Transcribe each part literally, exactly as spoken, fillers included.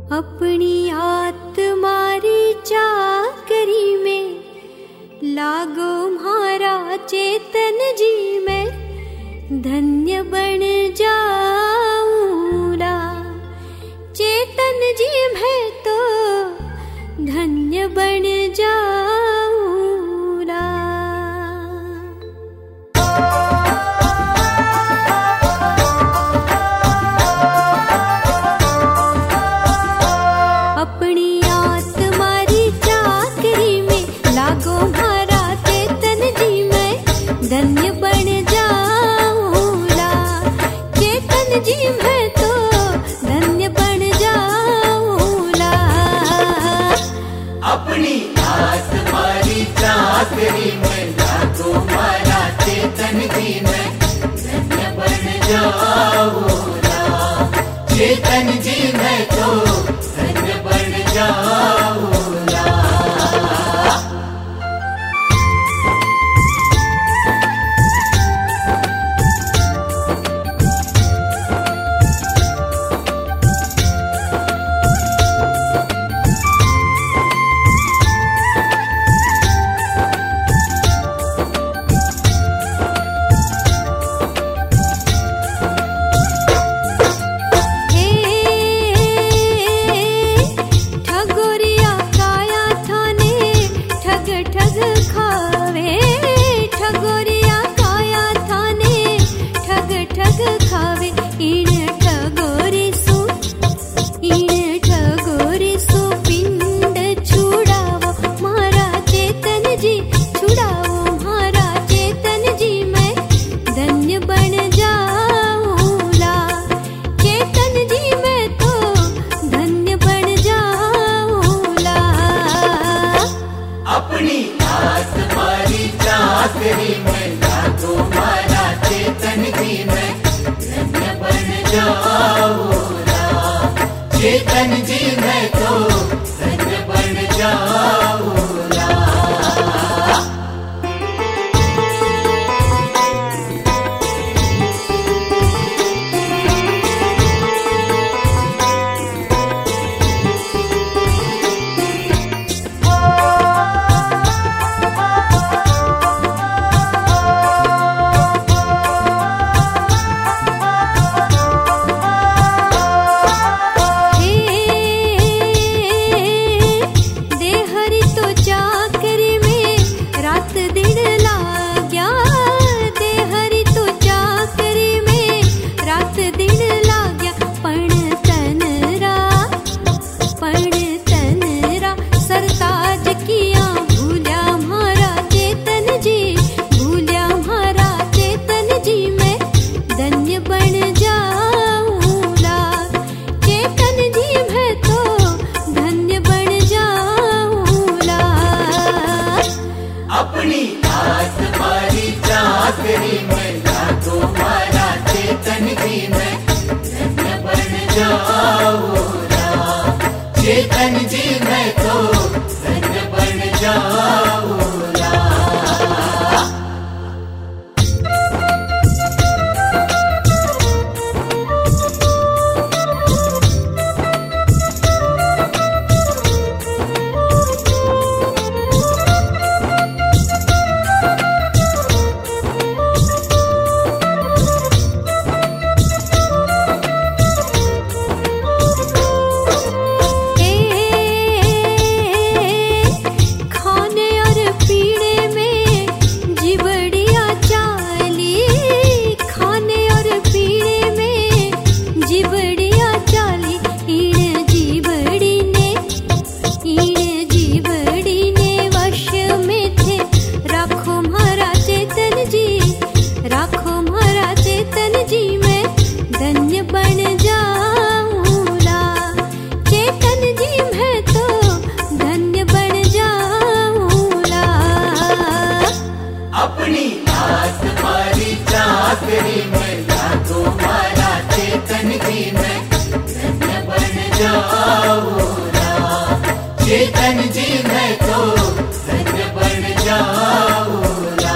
अपनी आत्मारी चाकरी में लागो म्हारा चेतन जी मैं धन्य बन जाऊंला। चेतन जी मैं तो धन्य बन जाऊंला। अपनी आत्मारी चाकरी में लागो म्हारा चेतन जी मैं धन्य बन जाऊंला। चेतन जी मैं तो धन्य बन जाऊंला। अपनी आत्मारी चाकरी में लागो म्हारा चेतन जी मैं धन्य बन जाऊंला। चेतन जी मैं तो धन्य बन जाऊंला। अपनी आत्मारी चाकरी में लागो म्हारा चेतन जी मैं धन्य बन जाऊंला। चेतन जी मैं तो धन्य बन जाऊंला। अपनी आत्मारी चाकरी में लागो म्हारा चेतन जी मैं धन्य बन जाऊंला। चेतन जी मैं तो धन्य बन जाऊंला। अपनी आत्मारी चाकरी में लागो म्हारा चेतन जी मैं धन्य बन जाऊंला। चेतन जी मैं तो धन्य बन जाऊंला।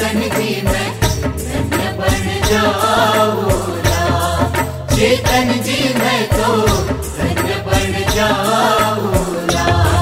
चेतन जी मैं धन्य बन जाऊंगा। चेतन जी मैं तो धन्य बन जाऊंगा।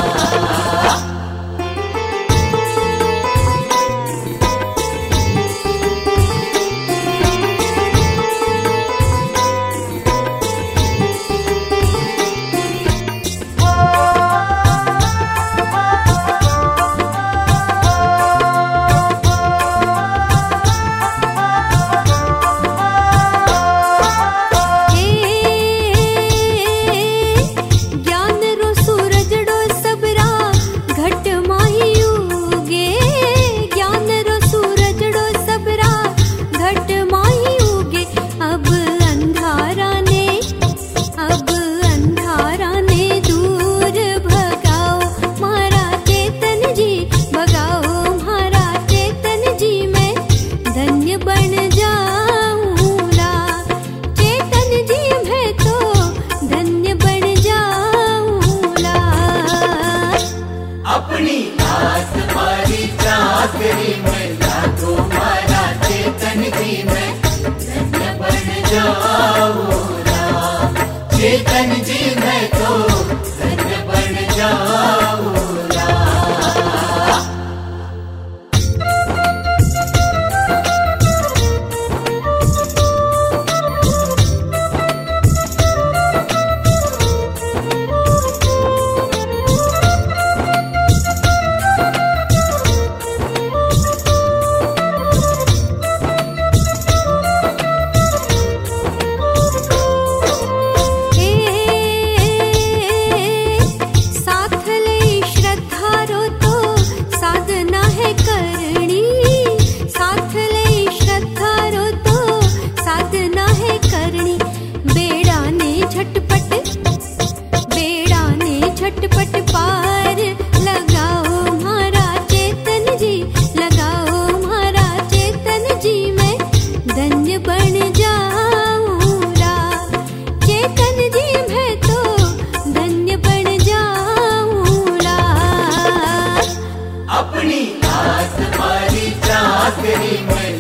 अपनी आत्मारी चाकरी में लागो मारा चेतन जी मैं धन्य बन जाऊंगा। चेतन जी मैं तो धन्य बन जाऊंगा। झटपट पार लगाओ मारा चेतन जी, लगाओ मारा चेतन जी मैं धन्य बन जाऊंगा। चेतन जी मैं तो धन्य बन जाऊंगा। अपनी आत्मारी चाकरी में